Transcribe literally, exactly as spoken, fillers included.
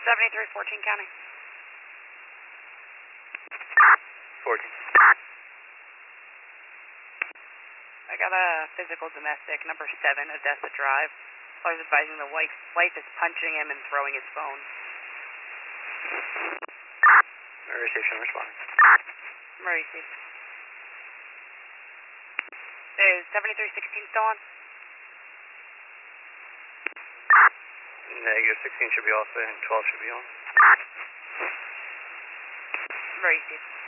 seventy-three fourteen County. fourteen. I got a physical domestic, number seven, Odessa Drive. I was advising the wife, wife is punching him and throwing his phone. Reception responding. Received. Is seventy-three sixteen still on? Negative, sixteen should be off and twelve should be on. Received.